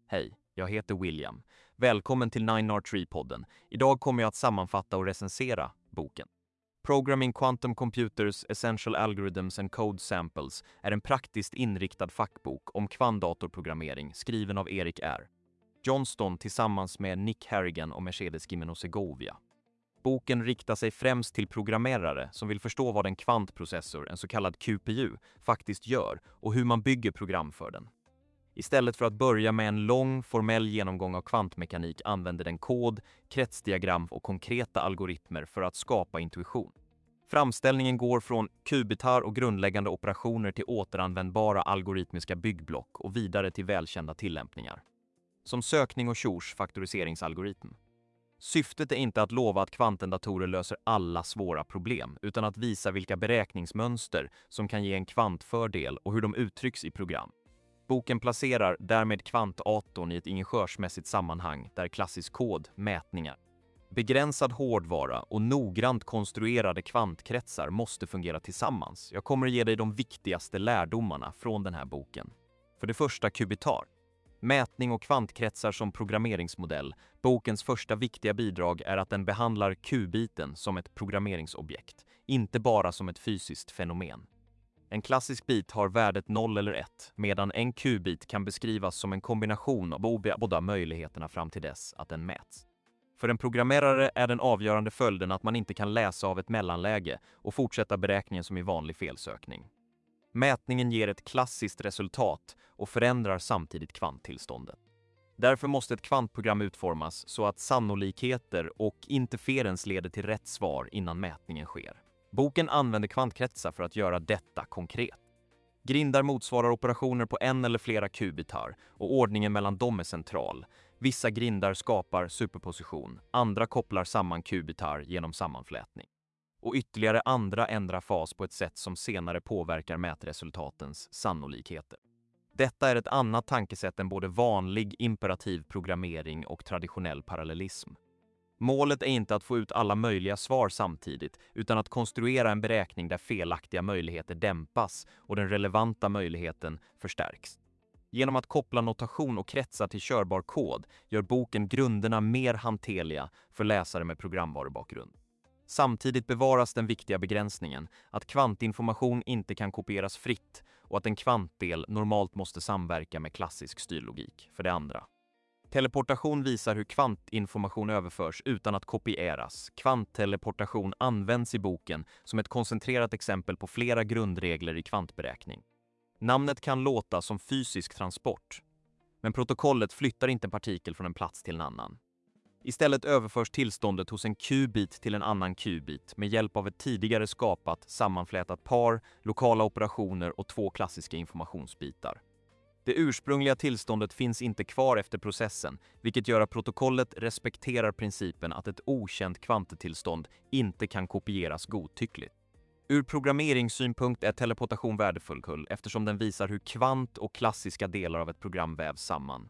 Hej, jag heter William. Välkommen till 9R3-podden. Idag kommer jag att sammanfatta och recensera boken. Programming Quantum Computers Essential Algorithms and Code Samples är en praktiskt inriktad fackbok om kvantdatorprogrammering skriven av Erik R. Johnston tillsammans med Nick Harrigan och Mercedes Gimeno-Segovia. Boken riktar sig främst till programmerare som vill förstå vad en kvantprocessor, en så kallad QPU, faktiskt gör och hur man bygger program för den. Istället för att börja med en lång, formell genomgång av kvantmekanik använder den kod, kretsdiagram och konkreta algoritmer för att skapa intuition. Framställningen går från kubitar och grundläggande operationer till återanvändbara algoritmiska byggblock och vidare till välkända tillämpningar. Som sökning och Shors faktoriseringsalgoritm. Syftet är inte att lova att kvantendatorer löser alla svåra problem, utan att visa vilka beräkningsmönster som kan ge en kvantfördel och hur de uttrycks i program. Boken placerar därmed kvantdatorn i ett ingenjörsmässigt sammanhang där klassisk kod, mätningar, begränsad hårdvara och noggrant konstruerade kvantkretsar måste fungera tillsammans. Jag kommer att ge dig de viktigaste lärdomarna från den här boken. För det första, kubitar. Mätning och kvantkretsar som programmeringsmodell. Bokens första viktiga bidrag är att den behandlar qubiten som ett programmeringsobjekt, inte bara som ett fysiskt fenomen. En klassisk bit har värdet 0 eller 1, medan en qubit kan beskrivas som en kombination av båda möjligheterna fram till dess att den mäts. För en programmerare är den avgörande följden att man inte kan läsa av ett mellanläge och fortsätta beräkningen som i vanlig felsökning. Mätningen ger ett klassiskt resultat och förändrar samtidigt kvanttillståndet. Därför måste ett kvantprogram utformas så att sannolikheter och interferens leder till rätt svar innan mätningen sker. Boken använder kvantkretsar för att göra detta konkret. Grindar motsvarar operationer på en eller flera kubitar och ordningen mellan dem är central. Vissa grindar skapar superposition, andra kopplar samman kubitar genom sammanflätning. Och ytterligare andra ändrar fas på ett sätt som senare påverkar mätresultatens sannolikheter. Detta är ett annat tankesätt än både vanlig imperativ programmering och traditionell parallellism. Målet är inte att få ut alla möjliga svar samtidigt, utan att konstruera en beräkning där felaktiga möjligheter dämpas och den relevanta möjligheten förstärks. Genom att koppla notation och kretsar till körbar kod gör boken grunderna mer hanterliga för läsare med programvarubakgrund. Samtidigt bevaras den viktiga begränsningen att kvantinformation inte kan kopieras fritt och att en kvantdel normalt måste samverka med klassisk styrlogik. För det andra. Teleportation visar hur kvantinformation överförs utan att kopieras. Kvantteleportation används i boken som ett koncentrerat exempel på flera grundregler i kvantberäkning. Namnet kan låta som fysisk transport, men protokollet flyttar inte en partikel från en plats till en annan. Istället överförs tillståndet hos en qubit till en annan qubit med hjälp av ett tidigare skapat, sammanflätat par, lokala operationer och två klassiska informationsbitar. Det ursprungliga tillståndet finns inte kvar efter processen, vilket gör att protokollet respekterar principen att ett okänt kvanttillstånd inte kan kopieras godtyckligt. Ur programmeringssynpunkt är teleportation värdefull eftersom den visar hur kvant och klassiska delar av ett program vävs samman.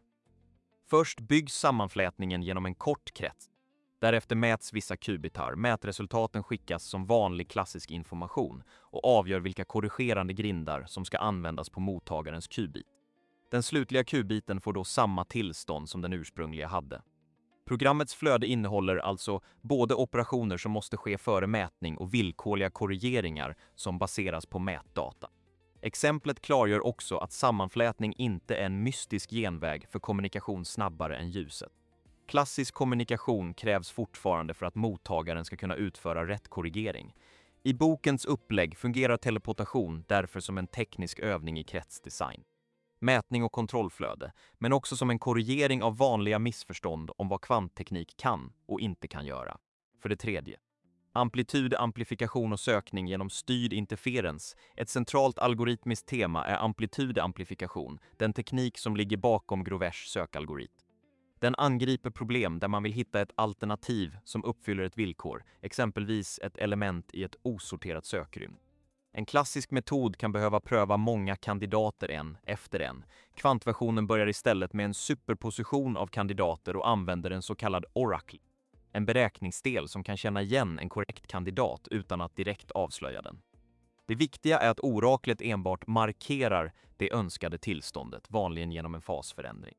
Först byggs sammanflätningen genom en kort krets. Därefter mäts vissa kubitar. Mätresultaten skickas som vanlig klassisk information och avgör vilka korrigerande grindar som ska användas på mottagarens qubit. Den slutliga qubiten får då samma tillstånd som den ursprungliga hade. Programmets flöde innehåller alltså både operationer som måste ske före mätning och villkorliga korrigeringar som baseras på mätdata. Exemplet klargör också att sammanflätning inte är en mystisk genväg för kommunikation snabbare än ljuset. Klassisk kommunikation krävs fortfarande för att mottagaren ska kunna utföra rätt korrigering. I bokens upplägg fungerar teleportation därför som en teknisk övning i kretsdesign. Mätning och kontrollflöde, men också som en korrigering av vanliga missförstånd om vad kvantteknik kan och inte kan göra. För det tredje. Amplitud, amplifikation och sökning genom styrd interferens. Ett centralt algoritmiskt tema är amplitudamplifikation, den teknik som ligger bakom Grovers sökalgoritm. Den angriper problem där man vill hitta ett alternativ som uppfyller ett villkor, exempelvis ett element i ett osorterat sökrymd. En klassisk metod kan behöva pröva många kandidater en efter en. Kvantversionen börjar istället med en superposition av kandidater och använder en så kallad oracle. En beräkningsdel som kan känna igen en korrekt kandidat utan att direkt avslöja den. Det viktiga är att oraklet enbart markerar det önskade tillståndet, vanligen genom en fasförändring.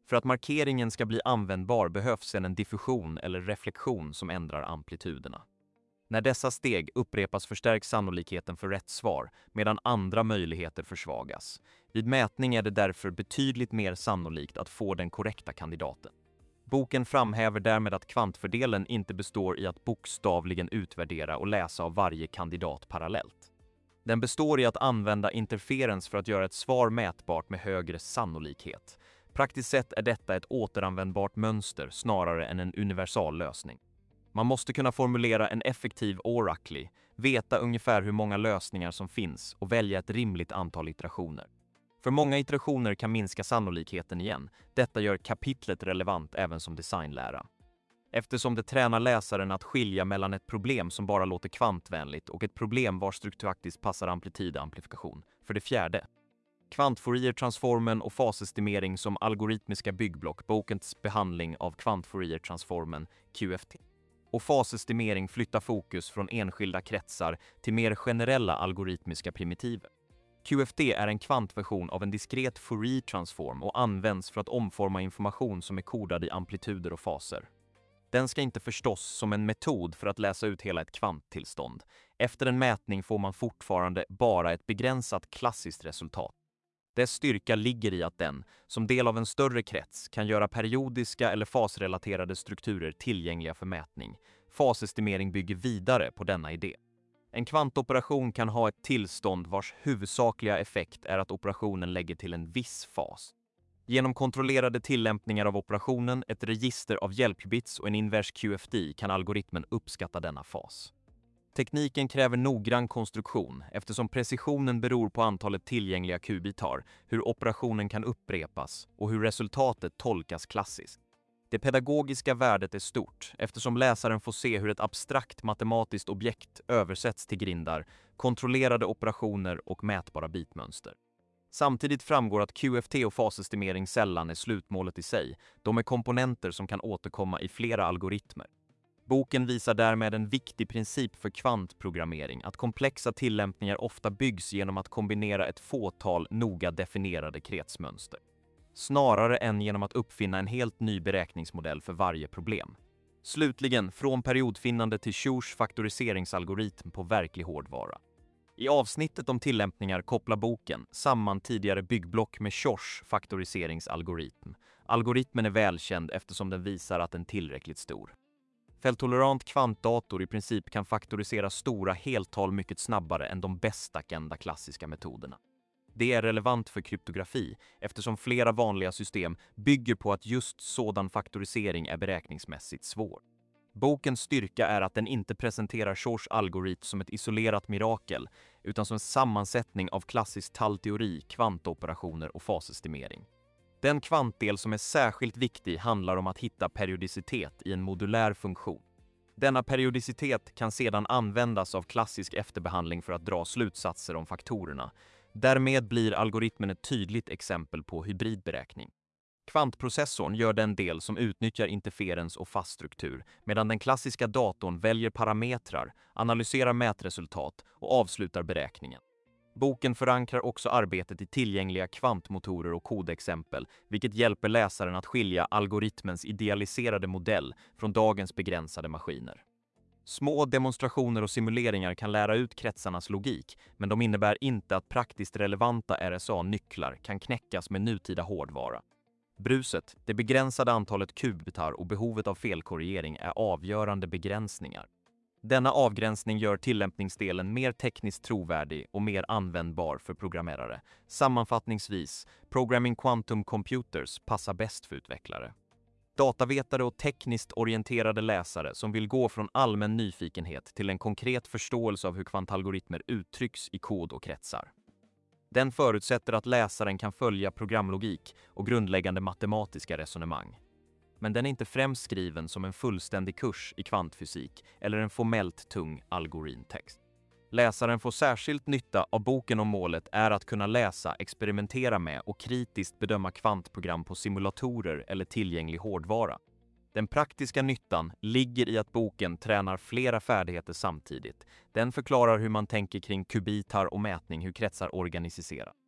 För att markeringen ska bli användbar behövs sedan en diffusion eller reflektion som ändrar amplituderna. När dessa steg upprepas förstärks sannolikheten för rätt svar, medan andra möjligheter försvagas. Vid mätning är det därför betydligt mer sannolikt att få den korrekta kandidaten. Boken framhäver därmed att kvantfördelen inte består i att bokstavligen utvärdera och läsa av varje kandidat parallellt. Den består i att använda interferens för att göra ett svar mätbart med högre sannolikhet. Praktiskt sett är detta ett återanvändbart mönster snarare än en universal lösning. Man måste kunna formulera en effektiv oracle, veta ungefär hur många lösningar som finns och välja ett rimligt antal iterationer. För många iterationer kan minska sannolikheten igen. Detta gör kapitlet relevant även som designlära. Eftersom det tränar läsaren att skilja mellan ett problem som bara låter kvantvänligt och ett problem vars strukturaktiskt passar amplitudamplifikation. För det fjärde, kvant-Fourier-transformen och fasestimering som algoritmiska byggblock, bokens behandling av kvant-Fourier-transformen, QFT. Och fasestimering flyttar fokus från enskilda kretsar till mer generella algoritmiska primitiver. QFT är en kvantversion av en diskret Fourier-transform och används för att omforma information som är kodad i amplituder och faser. Den ska inte förstås som en metod för att läsa ut hela ett kvanttillstånd. Efter en mätning får man fortfarande bara ett begränsat klassiskt resultat. Dess styrka ligger i att den, som del av en större krets, kan göra periodiska eller fasrelaterade strukturer tillgängliga för mätning. Fasestimering bygger vidare på denna idé. En kvantoperation kan ha ett tillstånd vars huvudsakliga effekt är att operationen lägger till en viss fas. Genom kontrollerade tillämpningar av operationen, ett register av hjälpbits och en invers QFT kan algoritmen uppskatta denna fas. Tekniken kräver noggrann konstruktion eftersom precisionen beror på antalet tillgängliga qbitar, hur operationen kan upprepas och hur resultatet tolkas klassiskt. Det pedagogiska värdet är stort eftersom läsaren får se hur ett abstrakt matematiskt objekt översätts till grindar, kontrollerade operationer och mätbara bitmönster. Samtidigt framgår att QFT och fasestimering sällan är slutmålet i sig. De är komponenter som kan återkomma i flera algoritmer. Boken visar därmed en viktig princip för kvantprogrammering, att komplexa tillämpningar ofta byggs genom att kombinera ett fåtal noga definierade kretsmönster, snarare än genom att uppfinna en helt ny beräkningsmodell för varje problem. Slutligen, från periodfinnande till Shors faktoriseringsalgoritm på verklig hårdvara. I avsnittet om tillämpningar kopplar boken samman tidigare byggblock med Shors faktoriseringsalgoritm. Algoritmen är välkänd eftersom den visar att den är tillräckligt stor. Fälttolerant kvantdator i princip kan faktorisera stora heltal mycket snabbare än de bästa kända klassiska metoderna. Det är relevant för kryptografi eftersom flera vanliga system bygger på att just sådan faktorisering är beräkningsmässigt svår. Bokens styrka är att den inte presenterar Shors algoritm som ett isolerat mirakel utan som en sammansättning av klassisk tallteori, kvantoperationer och fasestimering. Den kvantdel som är särskilt viktig handlar om att hitta periodicitet i en modulär funktion. Denna periodicitet kan sedan användas av klassisk efterbehandling för att dra slutsatser om faktorerna. Därmed blir algoritmen ett tydligt exempel på hybridberäkning. Kvantprocessorn gör den del som utnyttjar interferens och faststruktur, medan den klassiska datorn väljer parametrar, analyserar mätresultat och avslutar beräkningen. Boken förankrar också arbetet i tillgängliga kvantmotorer och kodexempel, vilket hjälper läsaren att skilja algoritmens idealiserade modell från dagens begränsade maskiner. Små demonstrationer och simuleringar kan lära ut kretsarnas logik, men de innebär inte att praktiskt relevanta RSA-nycklar kan knäckas med nutida hårdvara. Bruset, det begränsade antalet qbitar och behovet av felkorrigering är avgörande begränsningar. Denna avgränsning gör tillämpningsdelen mer tekniskt trovärdig och mer användbar för programmerare. Sammanfattningsvis, Programming Quantum Computers passar bäst för utvecklare, datavetare och tekniskt orienterade läsare som vill gå från allmän nyfikenhet till en konkret förståelse av hur kvantalgoritmer uttrycks i kod och kretsar. Den förutsätter att läsaren kan följa programlogik och grundläggande matematiska resonemang. Men den är inte främst skriven som en fullständig kurs i kvantfysik eller en formellt tung algoritmtext. Läsaren får särskilt nytta av boken om målet är att kunna läsa, experimentera med och kritiskt bedöma kvantprogram på simulatorer eller tillgänglig hårdvara. Den praktiska nyttan ligger i att boken tränar flera färdigheter samtidigt. Den förklarar hur man tänker kring kubitar och mätning, hur kretsar organiseras.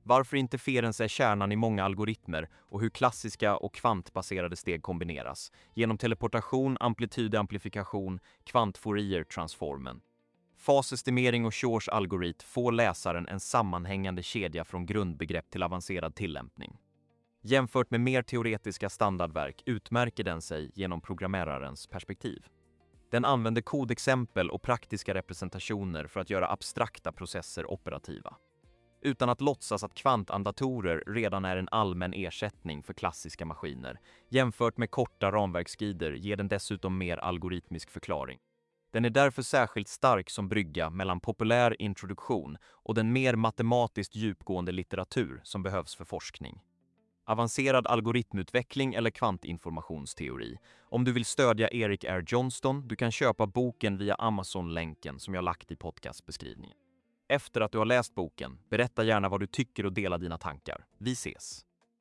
varför interferens är kärnan i många algoritmer och hur klassiska och kvantbaserade steg kombineras genom teleportation, amplitudamplifikation, kvant-Fourier-transformen. Fasestimering och Shors algoritm får läsaren en sammanhängande kedja från grundbegrepp till avancerad tillämpning. Jämfört med mer teoretiska standardverk utmärker den sig genom programmerarens perspektiv. Den använder kodexempel och praktiska representationer för att göra abstrakta processer operativa. Utan att låtsas att kvantandatorer redan är en allmän ersättning för klassiska maskiner. Jämfört med korta ramverksguider ger den dessutom mer algoritmisk förklaring. Den är därför särskilt stark som brygga mellan populär introduktion och den mer matematiskt djupgående litteratur som behövs för forskning. Avancerad algoritmutveckling eller kvantinformationsteori. Om du vill stödja Erik R. Johnston, du kan köpa boken via Amazon-länken som jag lagt i podcastbeskrivningen. Efter att du har läst boken, berätta gärna vad du tycker och dela dina tankar. Vi ses!